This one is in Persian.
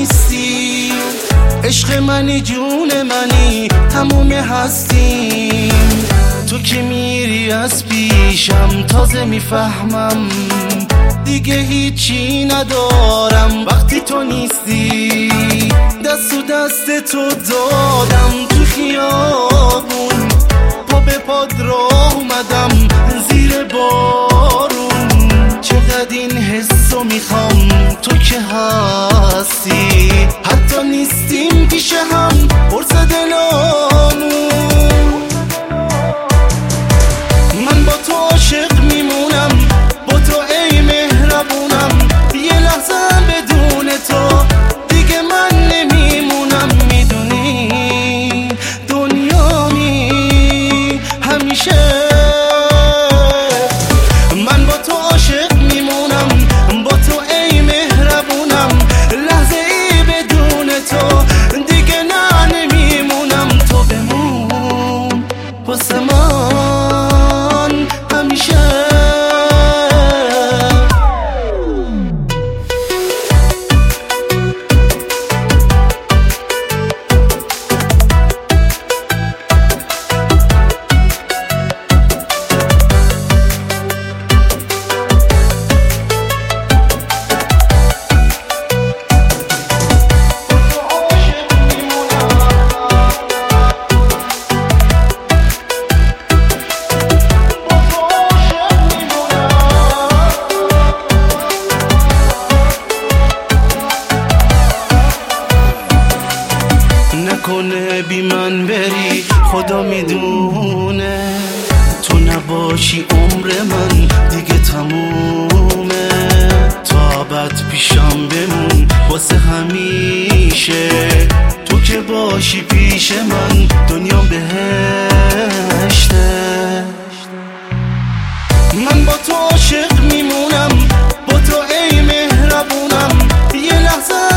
نیستی، عشق منی جون منی تموم هستیم. تو که میری از پیشم تازه میفهمم دیگه هیچی ندارم وقتی تو نیستی. دست و دست تو دادم تو خیابون، پا به پاد راه اومدم زیر بارون. چقدر این حسو میخوام تو که هستی، حتی نیستیم پیش هم قرص دلامون. من با تو عاشق میمونم، با تو ای مهربونم، یه لحظه بدون تو دیگه من نمیمونم. میدونی دنیامی همیشه من با تو عاشق میمونم، با تو ای مهربونم، لحظه ای بدون تو دیگه نه نمیمونم. تو بمون واسه من همیشه. نکنه بی من بری، خدا میدونه تو نباشی عمر من دیگه تمومه. تا ابد پیشم بمون واسه همیشه، تو که باشی پیش من دنیام بهشته. من با تو عاشق میمونم، با تو ای مهربونم، یه لحظه